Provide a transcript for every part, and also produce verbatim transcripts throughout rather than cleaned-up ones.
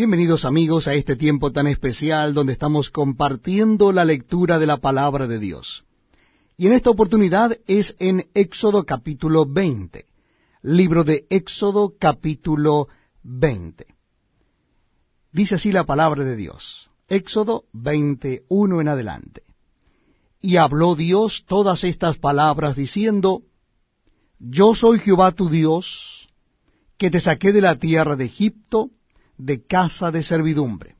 Bienvenidos amigos a este tiempo tan especial donde estamos compartiendo la lectura de la palabra de Dios. Y en esta oportunidad es en Éxodo capítulo veinte, libro de Éxodo capítulo veinte. Dice así la palabra de Dios, Éxodo veintiuno en adelante. Y habló Dios todas estas palabras diciendo, Yo soy Jehová tu Dios, que te saqué de la tierra de Egipto, de casa de servidumbre.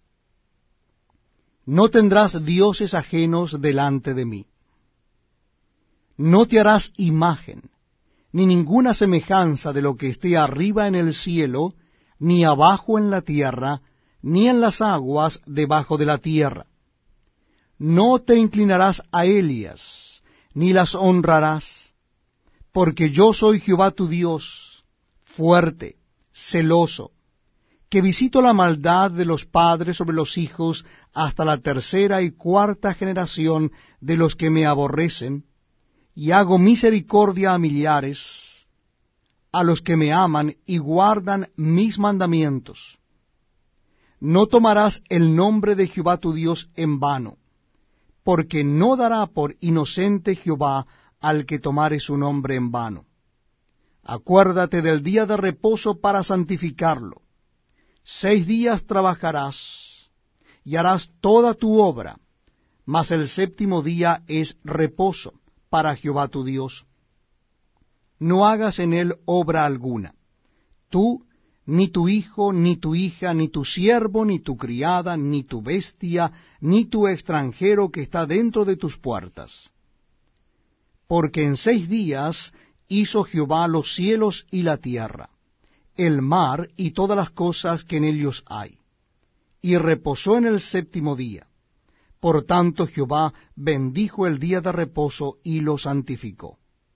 No tendrás dioses ajenos delante de mí. No te harás imagen, ni ninguna semejanza de lo que esté arriba en el cielo, ni abajo en la tierra, ni en las aguas debajo de la tierra. No te inclinarás a ellas, ni las honrarás, porque yo soy Jehová tu Dios, fuerte, celoso, que visito la maldad de los padres sobre los hijos hasta la tercera y cuarta generación de los que me aborrecen, y hago misericordia a millares, a los que me aman y guardan mis mandamientos. No tomarás el nombre de Jehová tu Dios en vano, porque no dará por inocente Jehová al que tomare su nombre en vano. Acuérdate del día de reposo para santificarlo. Seis días trabajarás y harás toda tu obra, mas el séptimo día es reposo para Jehová tu Dios. No hagas en él obra alguna, tú, ni tu hijo, ni tu hija, ni tu siervo, ni tu criada, ni tu bestia, ni tu extranjero que está dentro de tus puertas. Porque en seis días hizo Jehová los cielos y la tierra, el mar y todas las cosas que en ellos hay, y reposó en el séptimo día. Por tanto Jehová bendijo el día de reposo y lo santificó.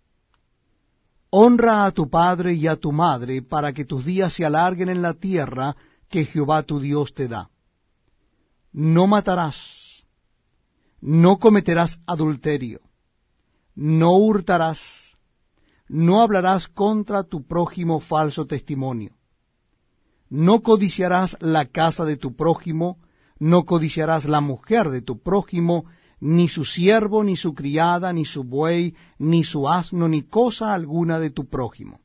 Honra a tu padre y a tu madre, para que tus días se alarguen en la tierra que Jehová tu Dios te da. No matarás, no cometerás adulterio, no hurtarás, no hablarás contra tu prójimo falso testimonio. No codiciarás la casa de tu prójimo, no codiciarás la mujer de tu prójimo, ni su siervo, ni su criada, ni su buey, ni su asno, ni cosa alguna de tu prójimo.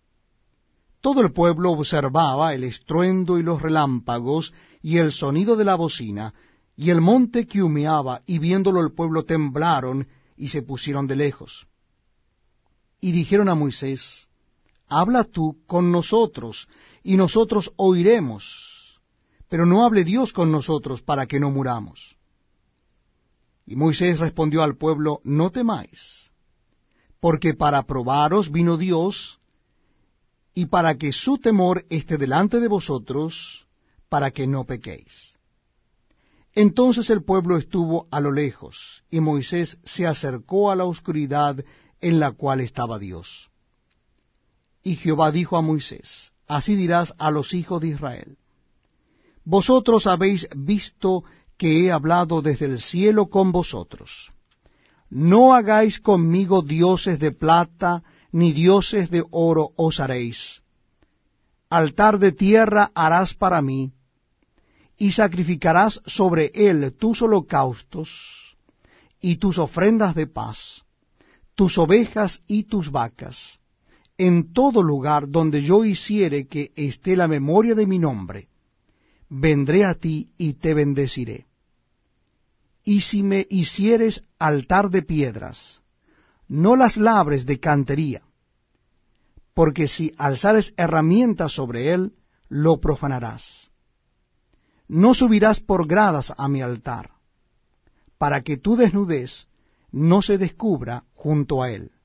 Todo el pueblo observaba el estruendo y los relámpagos, y el sonido de la bocina, y el monte que humeaba, y viéndolo el pueblo temblaron, y se pusieron de lejos. Y dijeron a Moisés, Habla tú con nosotros, y nosotros oiremos, pero no hable Dios con nosotros, para que no muramos. Y Moisés respondió al pueblo, No temáis, porque para probaros vino Dios, y para que su temor esté delante de vosotros, para que no pequéis. Entonces el pueblo estuvo a lo lejos, y Moisés se acercó a la oscuridad en la cual estaba Dios. Y Jehová dijo a Moisés, Así dirás a los hijos de Israel, Vosotros habéis visto que he hablado desde el cielo con vosotros. No hagáis conmigo dioses de plata, ni dioses de oro os haréis. Altar de tierra harás para mí, y sacrificarás sobre él tus holocaustos, y tus ofrendas de paz, tus ovejas y tus vacas, en todo lugar donde yo hiciere que esté la memoria de mi nombre, vendré a ti y te bendeciré. Y si me hicieres altar de piedras, no las labres de cantería, porque si alzares herramientas sobre él, lo profanarás. No subirás por gradas a mi altar, para que tu desnudez no se descubra junto a él.